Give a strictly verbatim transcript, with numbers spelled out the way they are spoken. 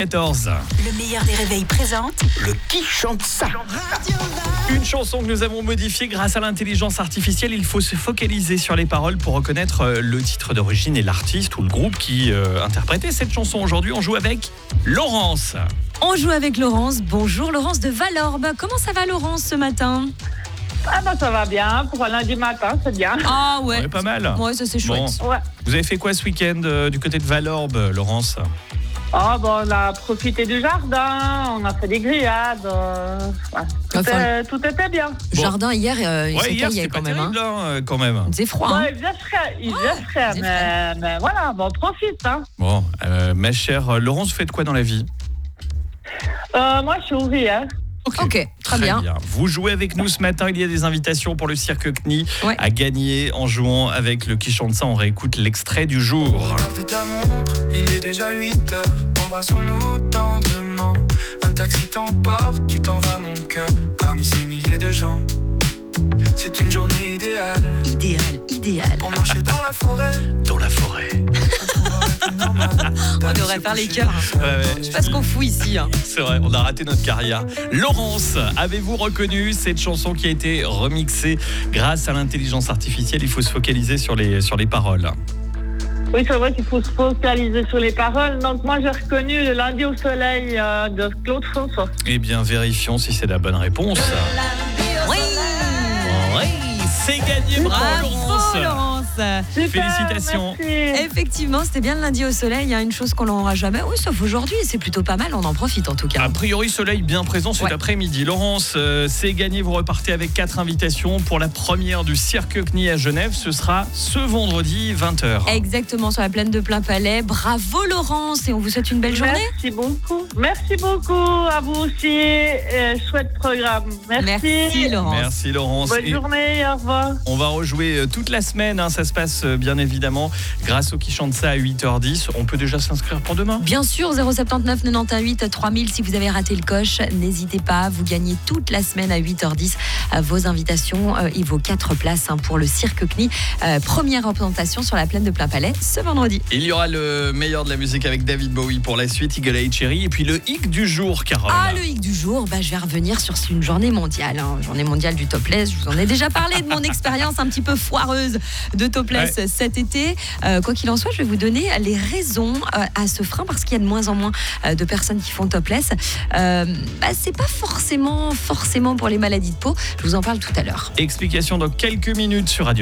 quatorze. Le meilleur des réveils présente Le qui chante ça? Une chanson que nous avons modifiée grâce à l'intelligence artificielle. Il faut se focaliser sur les paroles pour reconnaître euh, le titre d'origine et l'artiste ou le groupe qui euh, interprétait cette chanson. Aujourd'hui, on joue avec Laurence. On joue avec Laurence. Bonjour Laurence de Valorbe. Comment ça va Laurence ce matin? Ah ben ça va bien, pour un lundi matin, c'est bien. Ah ouais. Ouais, pas mal. Ouais, ça c'est chouette. Bon. Ouais. Vous avez fait quoi ce week-end euh, du côté de Valorbe, Laurence? Ah ben on a profité du jardin, on a fait des grillades. Euh, ouais. tout, Enfin, est- tout était bien. Bon. Jardin hier, euh, il Ouais, s'est hier taillé c'était quand pas même. terrible, Hein. hein, euh, quand même. C'est froid. Hein. Ouais, il faisait frais, il faisait frais, il faisait mais, mais voilà, bon, on profite. Hein. Bon, euh, ma chère Laurence, vous faites quoi dans la vie? Euh, moi je suis ouvrière. Ok, très bien. Vous jouez avec nous ce matin. Il y a des invitations pour le cirque C N I Ouais. à gagner en jouant avec le qui chante ça. On réécoute l'extrait du jour. Regardez ta montre, il est déjà huit heures. Embrassons-nous tendrement. Un taxi t'emporte, tu t'en vas mon cœur. Parmi ces milliers de gens, c'est une journée idéale Idéal, idéal. pour marcher dans la forêt. Dans la forêt. On devrait faire les cœurs. Ouais, ouais. Je sais pas ce qu'on fout ici. Hein. C'est vrai, on a raté notre carrière. Laurence, avez-vous reconnu cette chanson qui a été remixée grâce à l'intelligence artificielle? Il faut se focaliser sur les, sur les paroles. Oui, c'est vrai qu'il faut se focaliser sur les paroles. Donc moi j'ai reconnu le lundi au soleil euh, de Claude François. Eh bien, vérifions si c'est la bonne réponse. Oui. Oui, c'est gagné. Bravo, Bravo Laurence. Laurence. Super, Félicitations. merci. Effectivement, c'était bien le lundi au soleil. Il y a une chose qu'on n'aura jamais. Oui, sauf aujourd'hui. C'est plutôt pas mal. On en profite en tout cas. A priori, soleil bien présent cet Ouais. après-midi. Laurence, euh, c'est gagné. Vous repartez avec quatre invitations pour la première du cirque C N I à Genève. Ce sera ce vendredi vingt heures. Exactement, sur la plaine de Plainpalais. Bravo Laurence et on vous souhaite une belle journée. Merci beaucoup. Merci beaucoup à vous aussi. Et chouette programme. Merci. Merci Laurence. Merci Laurence. Bonne Et journée, au revoir. on va rejouer euh, toute la semaine. hein. Ça se passe euh, bien évidemment grâce au qui chante ça à huit heures dix. On peut déjà s'inscrire pour demain. Bien sûr, zéro sept neuf quatre-vingt-dix-huit trois mille si vous avez raté le coche, n'hésitez pas, vous gagnez toute la semaine à huit heures dix euh, vos invitations euh, et vos quatre places hein, pour le cirque C N I. Euh, première représentation sur la plaine de Plainpalais ce vendredi. Il y aura le meilleur de la musique avec David Bowie pour la suite, Eagle Eye Cherry, et puis le hic du jour, Carole. Ah, le hic du jour, bah, je vais revenir sur une journée mondiale, hein, journée mondiale du topless. Je vous en ai déjà parlé de mon expérience un petit peu foireuse de topless Ouais. cet été. Euh, quoi qu'il en soit, je vais vous donner les raisons euh, à ce frein parce qu'il y a de moins en moins euh, de personnes qui font topless. Euh, bah, c'est pas forcément, forcément pour les maladies de peau. Je vous en parle tout à l'heure. Explication dans quelques minutes sur Radio.